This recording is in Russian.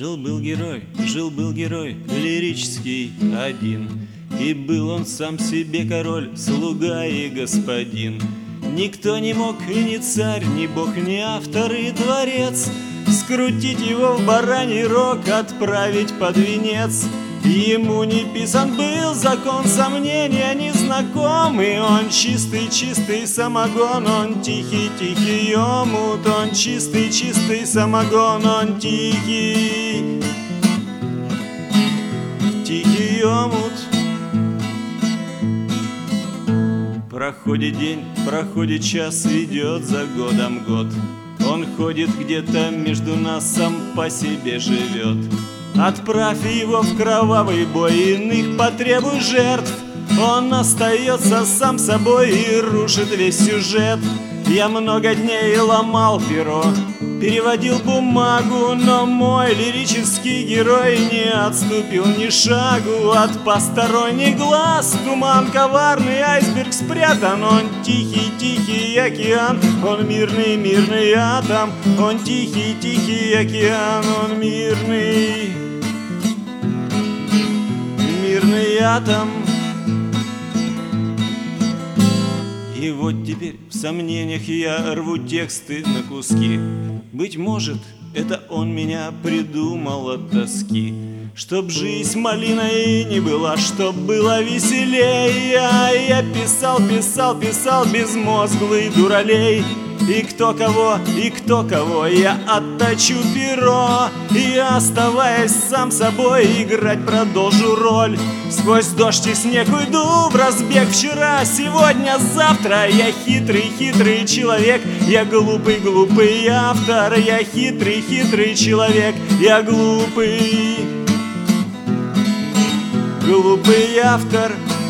Жил-был герой, лирический один, и был он сам себе король, слуга и господин. Никто не мог, и ни царь, ни бог, ни автор и творец, скрутить его в бараний рог, отправить под венец. Ему не писан был закон, сомнения незнакомый. Он чистый самогон, он тихий омут. Он чистый самогон, он тихий омут. Проходит день, проходит час, идет за годом год. Он ходит где-то между нас, сам по себе живет. Отправь его в кровавый бой, иных потребуй жертв. Он остается сам собой и рушит весь сюжет. Я много дней ломал перо, переводил бумагу, но мой лирический герой не отступил ни шагу от посторонних глаз. Туман коварный, айсберг спрятан, он тихий океан, он мирный атом. Он тихий океан, он мирный атом. И вот теперь в сомнениях я рву тексты на куски. Быть может, это он меня придумал от тоски, чтоб жизнь малиной не была, чтоб было веселей. А я писал безмозглый дуралей. И кто кого, я отточу перо, и, оставаясь сам собой, играть продолжу роль. Сквозь дождь и снег уйду в разбег. Вчера, сегодня, завтра. Я хитрый человек, я глупый автор. Я хитрый человек, я глупый автор.